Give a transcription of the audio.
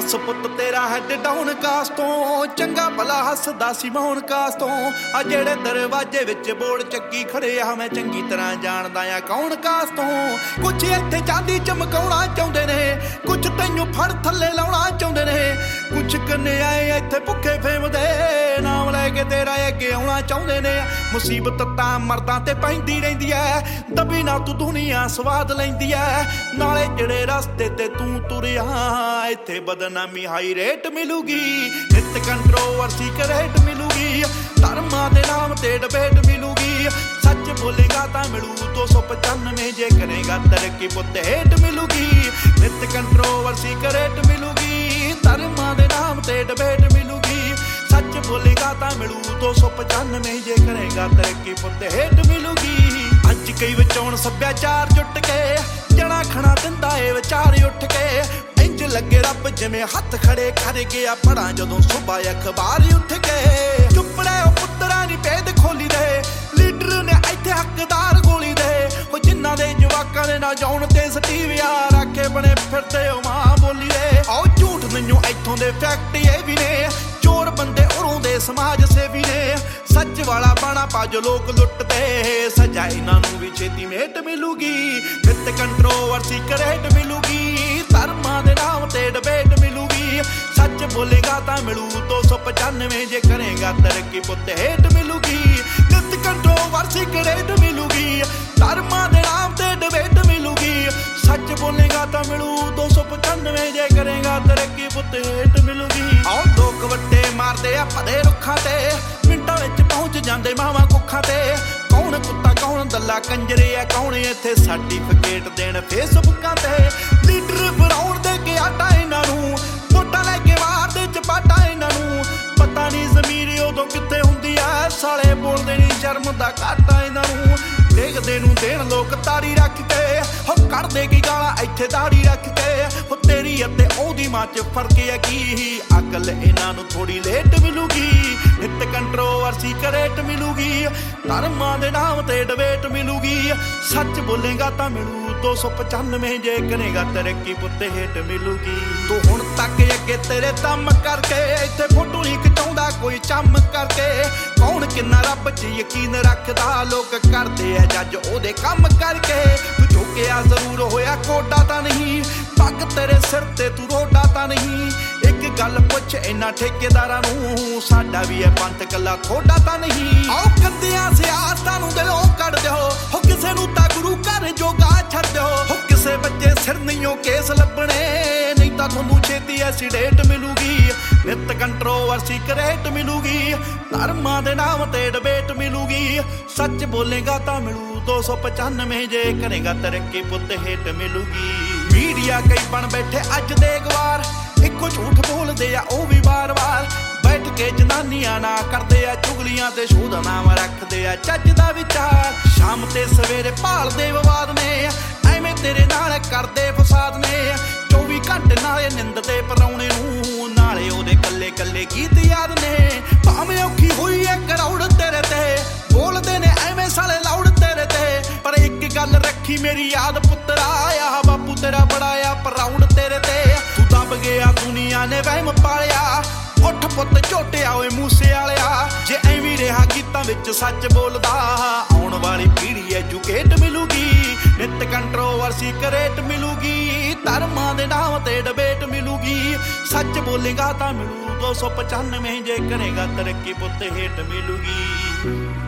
ਦੱਸ ਪੁੱਤ ਤੇਰਾ ਹੈਡ ਡਾਊਨ ਕਾਸ ਤੋਂ ਚੰਗਾ ਭਲਾ ਹੱਸਦਾ ਸੀ ਮੌਨ ਕਾਸ ਤੋਂ ਆ ਜਿਹੜੇ ਦਰਵਾਜ਼ੇ ਵਿੱਚ ਬੋੜ ਚੱਕੀ ਖੜੇ ਆ ਮੈਂ ਚੰਗੀ ਤਰ੍ਹਾਂ ਜਾਣਦਾ ਆ ਕੌਣ ਕਾਸ ਤੋਂ ਕੁਛ ਇੱਥੇ ਚਾਂਦੀ ਚਮਕਾਉਣਾ ਚਾਹੁੰਦੇ ਨੇ ਕੁਛ ਤੈਨੂੰ ਫੜ ਥੱਲੇ ਲਾਉਣਾ ਚਾਹੁੰਦੇ ਨੇ ਕੁਛ ਕੰਨੇ ਆਏ ਇੱਥੇ ਭੁੱਖੇ ਫੇਮ ਦੇ ਨਾਮ ਲੈ ਕੇ ਤੇਰਾ ਅੱਗੇ ਆਉਣਾ ਚਾਹੁੰਦੇ ਨੇ ਮੁਸੀਬਤ ਤਾਂ ਮਰਦਾਂ ਤੇ ਪੈਂਦੀ ਰਹਿੰਦੀ ਐ ਦਬੀ ਨਾ ਤੂੰ ਦੁਨੀਆ ਸਵਾਦ ਲੈਂਦੀ ਐ ਨਾਲੇ ਜਿਹੜੇ ਰਸਤੇ ਤੇ ਤੂੰ ਤੁਰਿਆ ਇੱਥੇ ਬਦਨਾਮੀ ਹਾਈ ਰੇਟ ਮਿਲੂਗੀ ਨਿਤ ਕੰਟਰੋਵਰਸੀ ਕਰੇਟ ਮਿਲੂਗੀ ਧਰਮਾਂ ਦੇ ਨਾਮ ਤੇ ਡਿਬੇਟ ਮਿਲੂਗੀ ਸੱਚ ਬੋਲੇਗਾ ਤਾਂ ਮਿਲੂ 295 ਜੇ ਕਰੇਗਾ ਤਰੱਕੀ ਪੁੱਤ ਹੇਟ ਮਿਲੂਗੀ ਨਿਤ ਕੰਟਰੋਵਰਸੀ ਕਰੇਟ ਮਿਲੂਗੀ ਧਰਮਾਂ ਦੇ ਨਾਮ ਤੇ ਡਿਬੇਟ ਮਿਲੂਗੀ ਸੱਚ ਬੋਲੇਗਾ ਤਾਂ ਮਿਲੂ 295 ਜੇ ਕਰੇਗਾ ਤਰੱਕੀ ਪੁੱਤ ਹੇਟ ਮਿਲੂਗੀ ਅੱਜ ਕਈ ਵਿਚੋਂ ਸੱਭਿਆਚਾਰ ਜੁੱਟ ਕੇ ਜਣਾ ਖਣਾ ਦਿੰਦਾ ਏ ਵਿਚਾਰ ਉੱਠ ਕੇ ਇੰਜ ਲੱਗੇ ਰੱਬ ਜਿਵੇਂ ਹੱਥ ਖੜੇ ਕਰ ਗਿਆ ਪੜਾਂ ਜਦੋਂ ਸੁਬਾ ਅਖਬਾਰ ਉੱਠ ਕੇ ਚੁੱਪੜੇ ਉਹ ਪੁੱਤਰਾਂ ਦੀ ਭੇਦ ਖੋਲੀ ਦੇ ਲੀਡਰ ਨੇ ਇੱਥੇ ਹੱਕਦਾਰ ਗੋਲੀ ਦੇ ਉਹ ਜਿਨ੍ਹਾਂ ਦੇ ਜਵਾਕਾਂ ਦੇ ਨਾ ਜਾਉਣ ਤੇ ਸਟੀਵਿਆ ਰੱਖੇ ਬਣੇ ਫਿਰਦੇ ਉਹ ਮਾਂ ਬੋਲੀ ਦੇ ਆਓ ਝੂਠ ਮੈਨੂੰ ਇੱਥੋਂ ਦੇ ਫੈਕਟ ਇਹ ਵੀ ਨੇ ਚੋਰ ਬੰਦੇ ਉਰੋਂ ਦੇ ਸਮਾਜ ਸੇਵੀ ਨੇ ਸੱਚ ਵਾਲਾ ਬਾਣਾ ਪਾ ਜੋ ਲੋਕ ਲੁੱਟਦੇ ਸਜ਼ਾ ਇਹਨਾਂ ਨੂੰ ਵੀ ਛੇਤੀ ਮੇਟ ਮਿਲੂਗੀ ਨਿਤ ਕੰਟਰੋਵਰਸੀ ਕਰੇਟ ਮਿਲੂਗੀ ਧਰਮਾਂ ਦੇ ਨਾਮ ਤੇ ਡਿਬੇਟ ਮਿਲੂਗੀ ਸੱਚ ਬੋਲੇਗਾ ਤਾਂ ਮਿਲੂ 295 ਜੇ ਕਰੇਗਾ ਤਰੱਕੀ ਪੁੱਤ ਹੇਟ ਮਿਲੂਗੀ ਨਿਤ ਕੰਟਰੋਵਰਸੀ ਕਰੇਟ ਮਿਲੂਗੀ ਧਰਮਾਂ ਦੇ ਨਾਮ ਤੇ ਡਿਬੇਟ ਮਿਲੂਗੀ ਸੱਚ ਬੋਲੇਗਾ ਤਾਂ ਮਿਲੂ 295 ਜੇ ਕਰੇਗਾ ਤਰੱਕੀ ਪੁੱਤ ਹੇਟ ਮਿਲੂਗੀ ਆਓ ਲੋਕ ਵੱਟੇ ਮਾਰਦੇ ਆ ਭਦੇ ਰੁੱਖਾਂ ਤੇ ਮਿੰਟਾਂ ਵਿੱਚ ਪਹੁੰਚ ਜਾਂਦੇ ਮਾਵਾਂ ਕੁੱਖਾਂ ਤੇ ਕੌਣ ਕੁੱਤਾ ਕੌਣ ਦੱਲਾ ਕੰਜਰੇ ਆ ਕੌਣ ਇੱਥੇ ਸਰਟੀਫਿਕੇਟ ਦੇਣ ਫੇਸਬੁੱਕਾਂ ਤੇ ਲੀਡਰ ਬਣਾਉਣ ਦੇ ਕੇ ਆਟਾ ਇਹਨਾਂ ਨੂੰ ਵੋਟਾਂ ਲੈ ਕੇ ਮਾਰਦੇ ਚਪਾਟਾ ਇਹਨਾਂ ਨੂੰ ਪਤਾ ਨਹੀਂ ਜ਼ਮੀਰ ਉਦੋਂ ਕਿੱਥੇ ਹੁੰਦੀ ਆ ਸਾਲੇ ਬੋਲਦੇ ਨਹੀਂ ਸ਼ਰਮ ਦਾ ਘਾਟਾ ਇਹਨਾਂ ਨੂੰ ਦੇਖਦੇ ਨੂੰ ਦੇਣ ਲੋਕ ਤਾੜੀ ਰੱਖ ਕੇ ਹੋ ਕੱਢਦੇ ਕੀ ਗਾਲਾਂ ਇੱਥੇ ਦਾੜੀ ਰੱਖ ਕੇ ਹੋ ਤੇਰੀ ਅਤੇ ਉਹਦੀ ਮਾਂ ਚ ਫਰਕ ਹੈ ਕੀ ਅਕਲ ਇਹਨਾਂ ਨੂੰ ਥੋੜੀ ਲੇਟ ਮਿਲੂਗੀ ਨਿਤ ਕੰਟਰੋਵਰਸੀ ਕਰੇਟ ਮਿਲੂਗੀ ਧਰਮਾਂ ਦੇ ਨਾਮ ਤੇ ਡਿਬੇਟ ਮਿਲੂਗੀ ਸੱਚ ਬੋਲੇਗਾ ਤਾਂ ਮਿਲੂ 295 ਜੇ ਕਰੇਗਾ ਤਰੱਕੀ ਪੁੱਤ ਹੇਟ ਮਿਲੂਗੀ ਤੂੰ ਹੁਣ ਤੱਕ ਅੱਗੇ ਤੇਰੇ ਦਮ ਕਰਕੇ ਇੱਥੇ ਫੋਟੋ ਨਹੀਂ ਖਿਚਾਉਂਦਾ ਕੋਈ ਚੰਮ ਕਰਕੇ ਕੌਣ ਕਿੰਨਾ ਰੱਬ 'ਚ ਯਕੀਨ ਰੱਖਦਾ ਲੋਕ ਕਰਦੇ ਆ ਜੱਜ ਉਹਦੇ ਕੰਮ ਕਰਕੇ ਤੂੰ ਝੁਕਿਆ ਜ਼ਰੂਰ ਹੋਇਆ ਕੋਡਾ ਤਾਂ ਨਹੀਂ ਪੱਗ ਤੇਰੇ ਸਿਰ ਤੇ ਤੂੰ ਰੋਡਾ ਤਾਂ ਨਹੀਂ ਇੱਕ ਗੱਲ ਪੁੱਛ ਇਹਨਾਂ ਠੇਕੇਦਾਰਾਂ ਨੂੰ ਸਾਡਾ ਵੀ ਇਹ ਪੰਥ ਕੱਲਾ ਥੋੜਾ ਤਾਂ ਨਹੀਂ ਆਓ ਕੰਦਿਆਂ ਸਿਆਸਤਾਂ ਨੂੰ ਦਿਲੋਂ ਕੱਢ ਦਿਓ ਹੋ ਕਿਸੇ ਨੂੰ ਤਾਂ ਗੁਰੂ ਘਰ ਜੋਗਾ ਛੱਡ ਦਿਓ ਹੋ ਕਿਸੇ ਬੱਚੇ ਸਿਰ ਨਹੀਂਓ ਕੇਸ ਲੱਭਣੇ ਨਹੀਂ ਤਾਂ ਤੁਹਾਨੂੰ ਛੇਤੀ ਐਸੀਡੇਟ ਮਿਲੂਗੀ ਨਿਤ ਕੰਟਰੋਵਰਸੀ ਕਰੇਟ ਮਿਲੂਗੀ ਧਰਮਾਂ ਦੇ ਨਾਮ ਤੇ ਡਿਬੇਟ ਮਿਲੂਗੀ ਸੱਚ ਬੋਲੇਗਾ ਤਾਂ ਮਿਲੂ 295 ਜੇ ਕਰੇਗਾ ਤਰੱਕੀ ਪੁੱਤ ਹੇਟ ਮਿਲੂਗੀ ਮੀਡੀਆ ਕਈ ਬਣ ਬੈਠੇ ਅੱਜ ਦੇ ਗਵਾਰ ਇੱਕੋ ਝੂਠ ਬੋਲਦੇ ਆ ਉਹ ਵੀ ਵਾਰ-ਵਾਰ ਬੈਠ ਕੇ ਜਨਾਨੀਆਂ ਨਾ ਕਰਦੇ ਆ ਚੁਗਲੀਆਂ ਤੇ ਸ਼ੋਅ ਦਾ ਨਾਮ ਰੱਖਦੇ ਆ ਚੱਜ ਦਾ ਵਿਚਾਰ ਸ਼ਾਮ ਤੇ ਸਵੇਰੇ ਭਾਲਦੇ ਵਿਵਾਦ ਨੇ ਐਵੇਂ ਤੇਰੇ ਨਾਲ ਕਰਦੇ ਫਸਾਦ ਨੇ 24 ਘੰਟੇ ਨਾਲੇ ਨਿੰਦ ਤੇ ਪਰਾਉਣੇ ਨੂੰ ਨਾਲੇ ਉਹਦੇ ਕੱਲੇ ਕੱਲੇ ਗੀਤ ਯਾਦ ਨੇ ਭਾਵੇਂ ਔਖੀ ਹੋਈ ਐ ਕਰਾਉੜ ਤੇਰੇ ਤੇ ਬੋਲਦੇ ਨੇ ਐਵੇਂ ਸਾਲੇ ਲਾਉੜ ਤੇਰੇ ਤੇ ਪਰ ਇੱਕ ਗੱਲ ਰੱਖੀ ਮੇਰੀ ਯਾਦ ਪੁੱਤਰਾ ਆ ਬਾਪੂ ਤੇਰਾ ਬੜਾ ਆ ਪਰਾਉੜ ਤੇਰੇ ਤੇ ਤੂੰ ਦੱਬ ਗਿਆ ਦੁਨੀਆ ਨੇ ਵਹਿਮ ਪਾਲਿਆ ਉੱਠ ਪੁੱਤ ਝੋਟਿਆ ਓਏ ਮੂਸੇ ਵਾਲਿਆ ਜੇ ਐਵੇਂ ਰਿਹਾ ਗੀਤਾਂ ਵਿੱਚ ਸੱਚ ਬੋਲਦਾ ਆਉਣ ਵਾਲੀ ਪੀੜ੍ਹੀ ਐਜੂਕੇਟ ਮਿਲੂਗੀ ਨਿਤ ਕੰਟਰੋਵਰਸੀ ਕਰੇਟ ਮਿਲੂਗੀ ਧਰਮਾਂ ਦੇ ਨਾਮ ਤੇ ਡਿਬੇਟ ਮਿਲੂਗੀ ਸੱਚ ਬੋਲੇਗਾ ਤਾਂ ਮਿਲੂ 295 ਜੇ ਕਰੇਗਾ ਤਰੱਕੀ ਪੁੱਤ ਹੇਟ ਮਿਲੂਗੀ